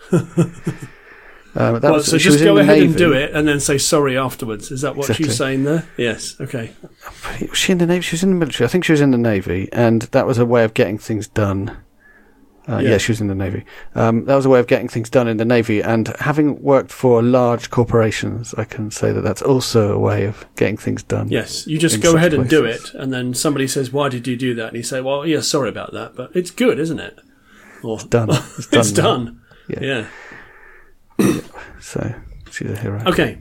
Speaker 1: So just go ahead and do it and then say sorry afterwards. Is that what she's saying there? Yes, okay.
Speaker 2: Was she in the Navy? She was in the military. I think she was in the Navy, and that was a way of getting things done. Yeah, she was in the Navy. That was a way of getting things done in the Navy, and having worked for large corporations, I can say that that's also a way of getting things done.
Speaker 1: Yes, you just go ahead and do it, and then somebody says, why did you do that? And you say, well, yeah, sorry about that, but it's good, isn't it? Or,
Speaker 2: it's done.
Speaker 1: It's done. Yeah.
Speaker 2: So, she's a hero.
Speaker 1: Okay.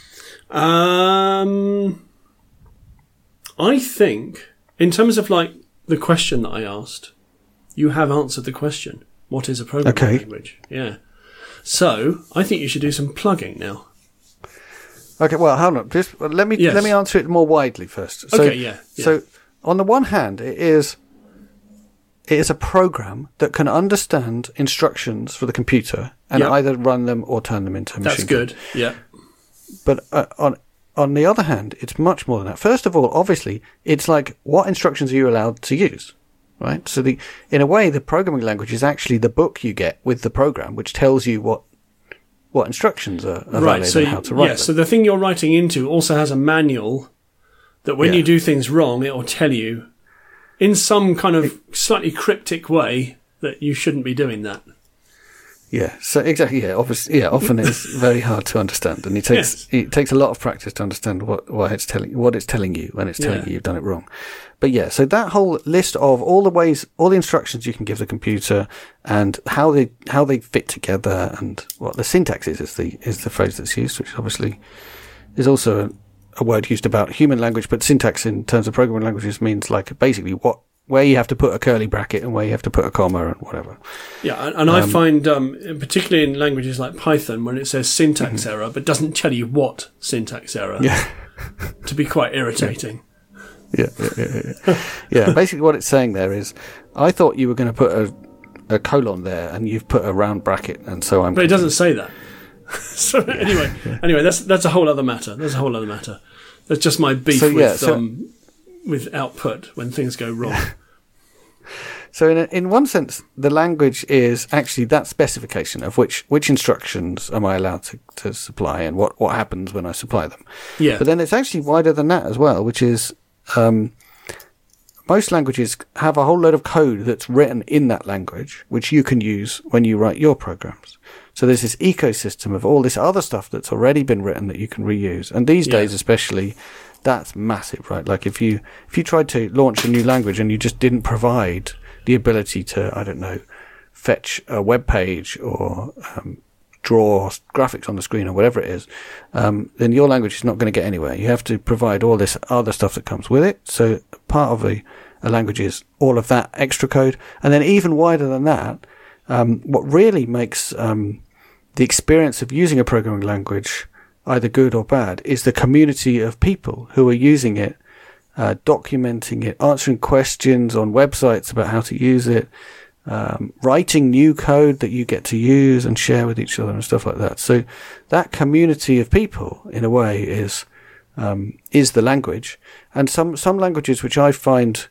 Speaker 1: I think, in terms of the question that I asked, you have answered the question. What is a programming language? Yeah. So, I think you should do some plugging now.
Speaker 2: Okay, well, hold on. Just let me answer it more widely first. So, So, on the one hand, it is a program that can understand instructions for the computer and either run them or turn them into a machine.
Speaker 1: That's good, yeah.
Speaker 2: But on the other hand, it's much more than that. First of all, obviously, it's like, what instructions are you allowed to use? Right? So in a way, the programming language is actually the book you get with the program, which tells you what instructions are valid and how to write them.
Speaker 1: So the thing you're writing into also has a manual that when you do things wrong, it will tell you in some kind of slightly cryptic way that you shouldn't be doing that.
Speaker 2: Yeah, so exactly, obviously, often it's very hard to understand, and it takes a lot of practice to understand what it's telling you when it's telling you you've done it wrong. But so that whole list of all the instructions you can give the computer and how they fit together and what the syntax is the phrase that's used, which obviously is also a word used about human language, but syntax in terms of programming languages means basically where you have to put a curly bracket and where you have to put a comma and whatever.
Speaker 1: Yeah, and I find, particularly in languages like Python, when it says syntax error but doesn't tell you what syntax error, to be quite irritating.
Speaker 2: Yeah, basically what it's saying there is, I thought you were going to put a colon there and you've put a round bracket, and so I'm...
Speaker 1: But it doesn't say that. So anyway, that's a whole other matter. That's just my beef with output when things go wrong.
Speaker 2: So in one sense, the language is actually that specification of which instructions am I allowed to supply and what happens when I supply them.
Speaker 1: Yeah.
Speaker 2: But then it's actually wider than that as well, which is most languages have a whole load of code that's written in that language, which you can use when you write your programs. So there's this ecosystem of all this other stuff that's already been written that you can reuse. And these days especially, that's massive, right? Like if you tried to launch a new language and you just didn't provide the ability to, I don't know, fetch a web page or draw graphics on the screen or whatever it is, then your language is not going to get anywhere. You have to provide all this other stuff that comes with it. So part of a language is all of that extra code. And then even wider than that, what really makes the experience of using a programming language either good or bad is the community of people who are using it, documenting it, answering questions on websites about how to use it, writing new code that you get to use and share with each other and stuff like that. So that community of people, in a way, is the language. And some languages which I find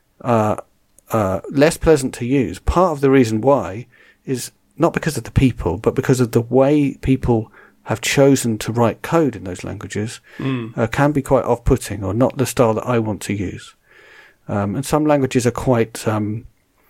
Speaker 2: less pleasant to use, part of the reason why is not because of the people, but because of the way people have chosen to write code in those languages can be quite off-putting or not the style that I want to use. And some languages are quite sort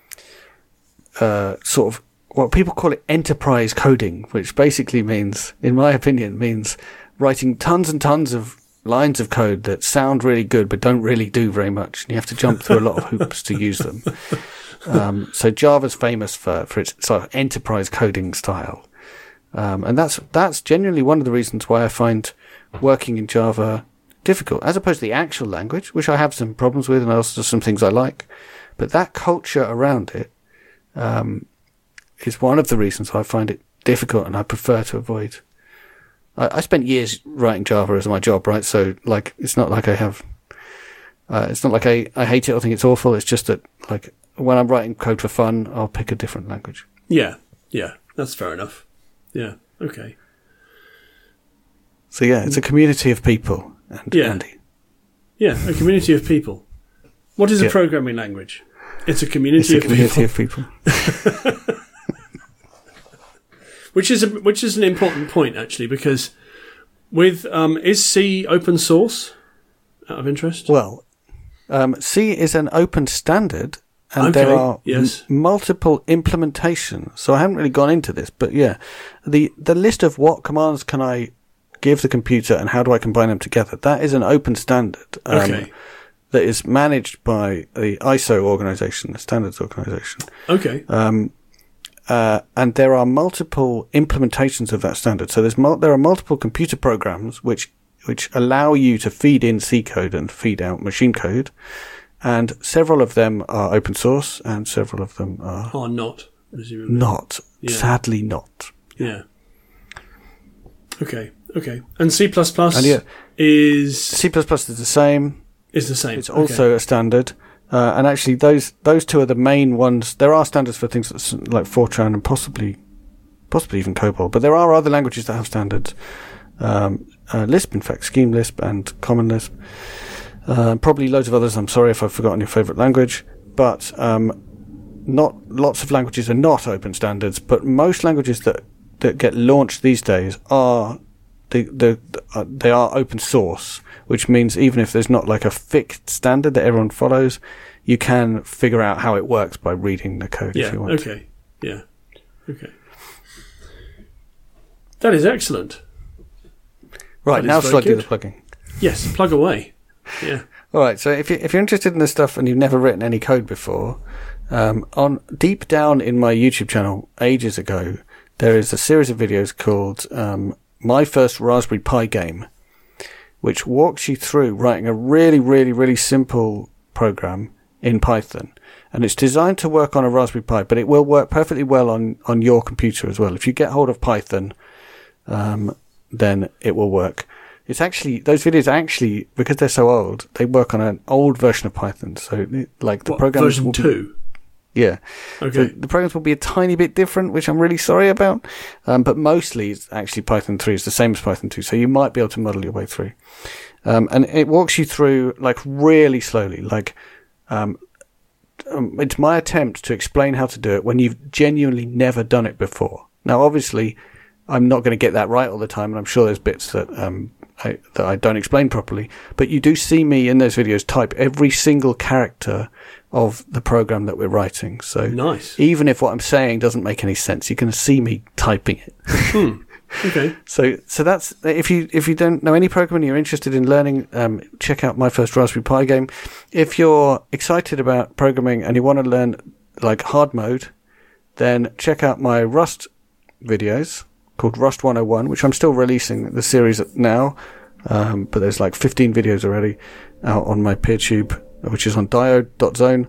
Speaker 2: of what people call it enterprise coding, which basically means, in my opinion, means writing tons and tons of lines of code that sound really good but don't really do very much. And you have to jump through a lot of hoops to use them. So Java's famous for its sort of enterprise coding style. And that's genuinely one of the reasons why I find working in Java difficult, as opposed to the actual language, which I have some problems with and also some things I like. But that culture around it is one of the reasons I find it difficult and I prefer to avoid. I spent years writing Java as my job, right? So, like, it's not like I have... it's not like I hate it or think it's awful. It's just that, like, when I'm writing code for fun, I'll pick a different language.
Speaker 1: Yeah, that's fair enough. Yeah, okay.
Speaker 2: So yeah, it's a community of people, Andy. Yeah,
Speaker 1: a community of people. What is a programming language? It's a community
Speaker 2: of people.
Speaker 1: Which is an important point, actually, because with is C open source? Out of interest.
Speaker 2: Well, C is an open standard. And there are multiple implementations. So I haven't really gone into this, but yeah, the list of what commands can I give the computer and how do I combine them together, that is an open standard that is managed by the ISO organization, the standards organization.
Speaker 1: Okay.
Speaker 2: And there are multiple implementations of that standard. So there are multiple computer programs which allow you to feed in C code and feed out machine code. And several of them are open source, and several of them are
Speaker 1: not. Presumably.
Speaker 2: Not, sadly, not.
Speaker 1: Yeah. Okay. And C++ is
Speaker 2: C++ is the same.
Speaker 1: Is the same.
Speaker 2: It's also a standard, and actually those two are the main ones. There are standards for things like Fortran and possibly even COBOL, but there are other languages that have standards. Lisp, in fact, Scheme Lisp and Common Lisp. Probably loads of others. I'm sorry if I've forgotten your favourite language, but not lots of languages are not open standards. But most languages that get launched these days are they are open source, which means even if there's not like a fixed standard that everyone follows, you can figure out how it works by reading the code if you want.
Speaker 1: Okay. That is excellent.
Speaker 2: Right, now shall I do the plugging?
Speaker 1: Yes, plug away. Yeah.
Speaker 2: All right. So if you're interested in this stuff and you've never written any code before, on deep down in my YouTube channel ages ago, there is a series of videos called My First Raspberry Pi Game, which walks you through writing a really, really, really simple program in Python. And it's designed to work on a Raspberry Pi, but it will work perfectly well on your computer as well. If you get hold of Python, then it will work. It's actually, those videos actually, because they're so old, they work on an old version of Python. So, like, the program
Speaker 1: version 2?
Speaker 2: Yeah.
Speaker 1: Okay.
Speaker 2: So the programs will be a tiny bit different, which I'm really sorry about. But mostly it's actually Python 3 is the same as Python 2. So you might be able to muddle your way through. And it walks you through like really slowly. Like, it's my attempt to explain how to do it when you've genuinely never done it before. Now, obviously, I'm not going to get that right all the time. And I'm sure there's bits that, that I don't explain properly, but you do see me in those videos type every single character of the program that we're writing. So
Speaker 1: nice.
Speaker 2: Even if what I'm saying doesn't make any sense, you can see me typing it.
Speaker 1: Okay.
Speaker 2: So that's, if you don't know any programming, you're interested in learning, check out My First Raspberry Pi Game. If you're excited about programming and you want to learn like hard mode, then check out my Rust videos called Rust 101, which I'm still releasing the series now, but there's like 15 videos already out on my PeerTube, which is on diode.zone.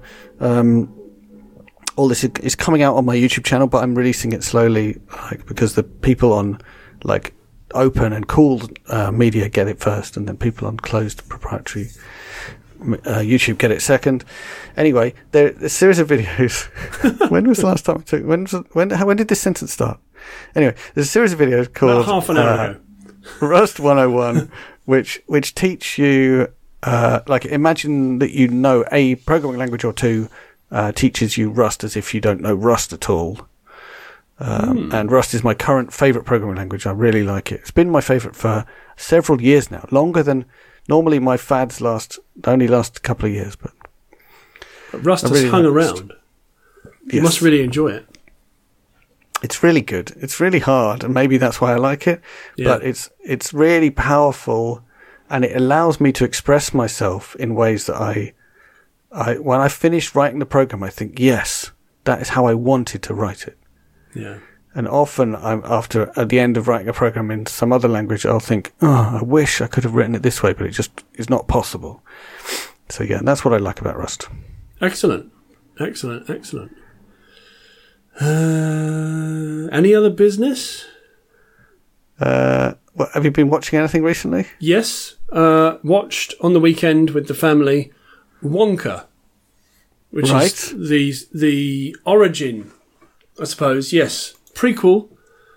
Speaker 2: All this is coming out on my YouTube channel, but I'm releasing it slowly, like, because the people on like open and cooled media get it first, and then people on closed proprietary YouTube get it second. Anyway, there's a series of videos. When was the last time I took? When did this sentence start? Anyway, there's a series of videos called
Speaker 1: about half an hour ago.
Speaker 2: Rust 101, which teach you, like, imagine that you know a programming language or two, teaches you Rust as if you don't know Rust at all. And Rust is my current favorite programming language. I really like it. It's been my favorite for several years now, longer than normally my fads only last a couple of years. But
Speaker 1: Rust has hung around. You must really enjoy it.
Speaker 2: It's really good. It's really hard, and maybe that's why I like it. Yeah. But it's really powerful, and it allows me to express myself in ways that I when I finish writing the program, I think, yes, that is how I wanted to write it.
Speaker 1: Yeah.
Speaker 2: And often, at the end of writing a program in some other language, I'll think, oh, I wish I could have written it this way, but it just is not possible. So yeah, that's what I like about Rust.
Speaker 1: Excellent. Any other business?
Speaker 2: Have you been watching anything recently?
Speaker 1: Yes. Watched on the weekend with the family Wonka, which is the origin, I suppose. Yes, prequel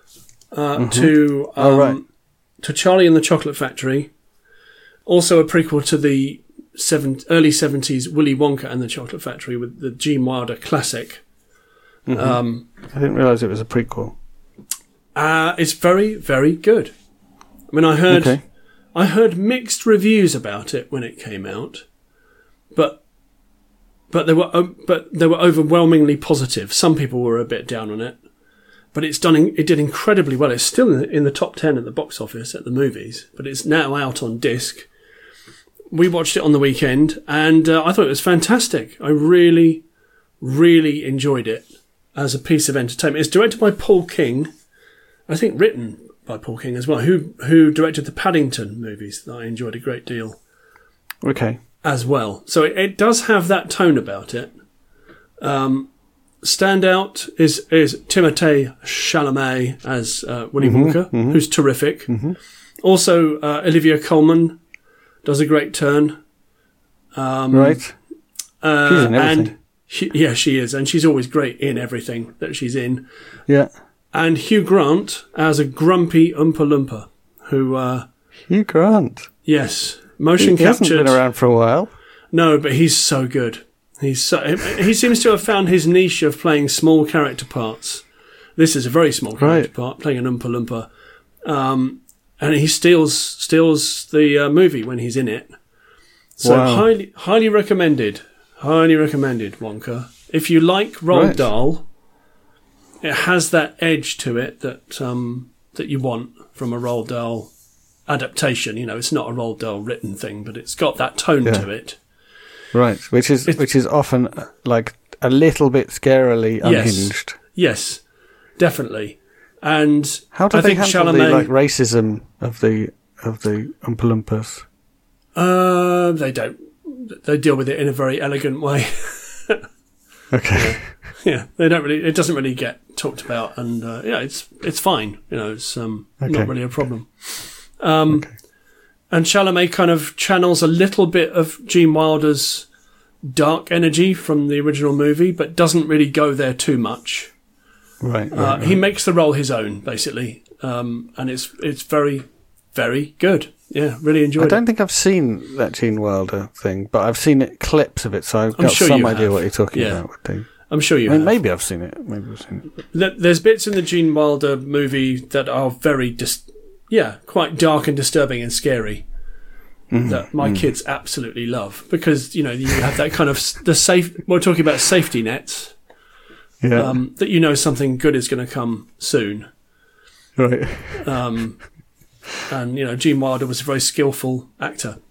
Speaker 1: to Charlie and the Chocolate Factory. Also a prequel to the early 70s Willy Wonka and the Chocolate Factory with the Gene Wilder classic.
Speaker 2: I didn't realise it was a prequel.
Speaker 1: It's very, very good. I mean, I heard mixed reviews about it when it came out, but they were overwhelmingly positive. Some people were a bit down on it, but it did incredibly well. It's still in the top 10 at the box office at the movies, but it's now out on disc. We watched it on the weekend, and I thought it was fantastic. I really, really enjoyed it as a piece of entertainment. It's directed by Paul King, I think written by Paul King as well, who directed the Paddington movies that I enjoyed a great deal.
Speaker 2: Okay.
Speaker 1: As well. So it does have that tone about it. Standout is Timothée Chalamet as Willy Wonka, who's terrific. Also, Olivia Colman does a great turn.
Speaker 2: Right. She's in everything.
Speaker 1: And she is. And she's always great in everything that she's in.
Speaker 2: Yeah.
Speaker 1: And Hugh Grant as a grumpy Oompa Loompa, who...
Speaker 2: Hugh Grant?
Speaker 1: Yes. Motion
Speaker 2: captured. He hasn't been around for a while.
Speaker 1: No, but he's so good. He seems to have found his niche of playing small character parts. This is a very small character part, playing an Oompa Loompa. And he steals the movie when he's in it. So highly recommended. Highly recommended, Wonka. If you like Roald Dahl, it has that edge to it that you want from a Roald Dahl adaptation. You know, it's not a Roald Dahl written thing, but it's got that tone to it. Right,
Speaker 2: which is often like a little bit scarily unhinged.
Speaker 1: Yes, definitely. And
Speaker 2: how do they handle the racism of the Oompa Loompas?
Speaker 1: They don't. They deal with it in a very elegant way.
Speaker 2: Okay.
Speaker 1: Yeah, they don't really. It doesn't really get talked about, and it's fine. You know, it's not really a problem. And Chalamet kind of channels a little bit of Gene Wilder's dark energy from the original movie, but doesn't really go there too much.
Speaker 2: Right.
Speaker 1: He makes the role his own, basically, and it's very, very good. Yeah, really enjoyed it.
Speaker 2: I don't think I've seen that Gene Wilder thing, but I've seen clips of it, so I've got some idea what you're talking about.
Speaker 1: I'm sure you have.
Speaker 2: Maybe I've seen it.
Speaker 1: There's bits in the Gene Wilder movie that are very, quite dark and disturbing and scary. That my kids absolutely love, because you have that kind of we're talking about safety nets.
Speaker 2: Yeah.
Speaker 1: That something good is going to come soon.
Speaker 2: Right.
Speaker 1: And Gene Wilder was a very skillful actor.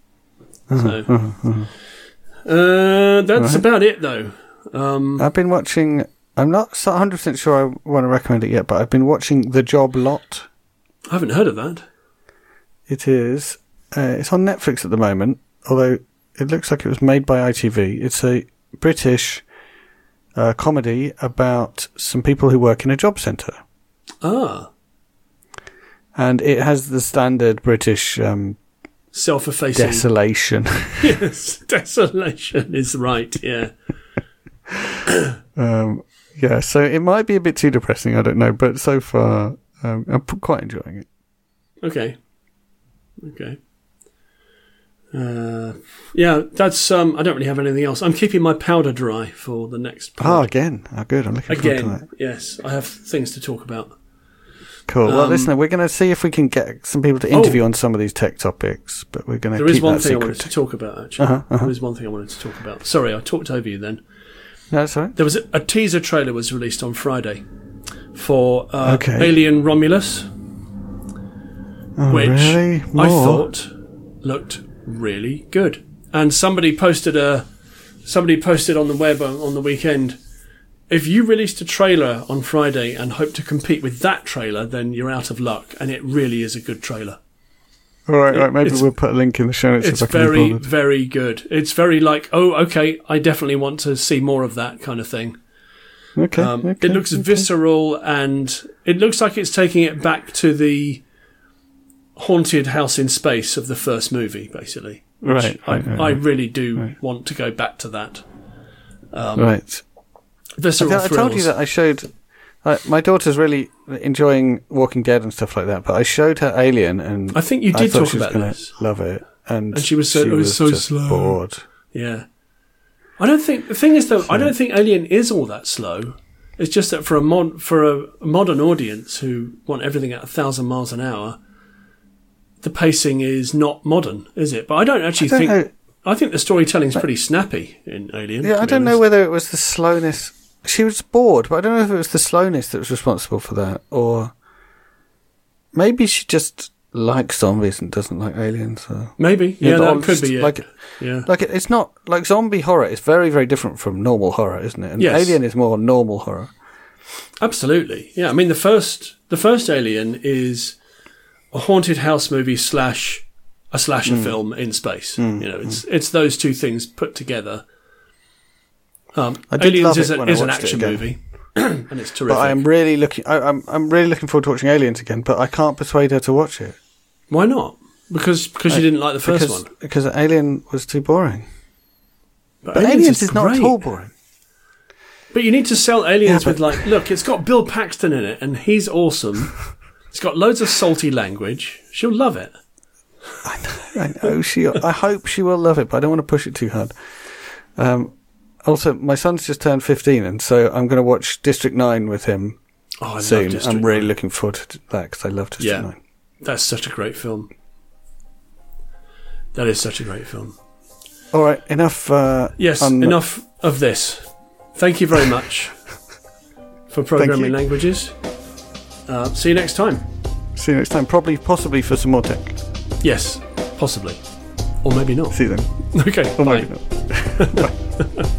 Speaker 1: That's about it, though.
Speaker 2: I've been watching. I'm not 100% sure I want to recommend it yet, but I've been watching The Job Lot.
Speaker 1: I haven't heard of that.
Speaker 2: It is. It's on Netflix at the moment, although it looks like it was made by ITV. It's a British comedy about some people who work in a job centre.
Speaker 1: Ah.
Speaker 2: And it has the standard British
Speaker 1: self-effacing
Speaker 2: desolation.
Speaker 1: Yes, desolation is right, yeah.
Speaker 2: Yeah, so it might be a bit too depressing, I don't know, but so far I'm quite enjoying it.
Speaker 1: Okay. Yeah, that's. I don't really have anything else. I'm keeping my powder dry for the next pod.
Speaker 2: Oh, again. Oh, good. I'm looking forward to that.
Speaker 1: Yes. I have things to talk about.
Speaker 2: Cool. Well, listen, we're going to see if we can get some people to interview on some of these tech topics, but we're going to keep that secret.
Speaker 1: There is one thing I wanted to talk about, actually. There is one thing I wanted to talk about. Sorry, I talked over you then.
Speaker 2: No, that's all right.
Speaker 1: There was a teaser trailer was released on Friday for Alien Romulus, which
Speaker 2: really?
Speaker 1: I thought looked really good. And somebody posted on the web on the weekend, if you released a trailer on Friday and hope to compete with that trailer, then you're out of luck. And it really is a good trailer.
Speaker 2: All right. Maybe we'll put a link in the show notes.
Speaker 1: It's very, very good. It's very okay, I definitely want to see more of that kind of thing.
Speaker 2: Okay.
Speaker 1: It looks visceral, and it looks like it's taking it back to the haunted house in space of the first movie, basically.
Speaker 2: Right.
Speaker 1: I really do want to go back to that.
Speaker 2: Right.
Speaker 1: Visceral thrills.
Speaker 2: I told you that I showed... my daughter's really enjoying Walking Dead and stuff like that, but I showed her Alien, and
Speaker 1: I think you did talk about this.
Speaker 2: Love it, and
Speaker 1: she was so slow.
Speaker 2: Bored.
Speaker 1: Yeah, I don't think the thing is though. I don't think Alien is all that slow. It's just that for a modern audience who want everything at 1,000 miles an hour, the pacing is not modern, is it? But I don't actually think. I think the storytelling's pretty snappy in Alien.
Speaker 2: Yeah, I don't know whether it was the slowness. She was bored, but I don't know if it was the slowness that was responsible for that, or maybe she just likes zombies and doesn't like aliens. So.
Speaker 1: Maybe, that could be it.
Speaker 2: It's not like zombie horror. It's very, very different from normal horror, isn't it? And Alien is more normal horror. Absolutely,
Speaker 1: yeah. I mean, the first Alien is a haunted house movie / a slasher film in space. It's those two things put together. Aliens is an action movie, and it's terrific.
Speaker 2: But I'm really looking forward to watching Aliens again. But I can't persuade her to watch it.
Speaker 1: Why not? Because you didn't like the first one.
Speaker 2: Because Alien was too boring.
Speaker 1: But
Speaker 2: Aliens is not at all boring.
Speaker 1: But you need to sell Aliens with look, it's got Bill Paxton in it, and he's awesome. It's got loads of salty language. She'll love it.
Speaker 2: I know. I hope she will love it, but I don't want to push it too hard. Also, my son's just turned 15, and so I'm going to watch District 9 with him soon. I'm really looking forward to that because I love District 9.
Speaker 1: That's such a great film. That is such a great film.
Speaker 2: All right, enough.
Speaker 1: Enough of this. Thank you very much for programming languages. See you next time.
Speaker 2: See you next time. Possibly for some more tech.
Speaker 1: Yes, possibly. Or maybe not.
Speaker 2: See you then.
Speaker 1: Okay,
Speaker 2: or
Speaker 1: bye.
Speaker 2: Maybe not. Bye.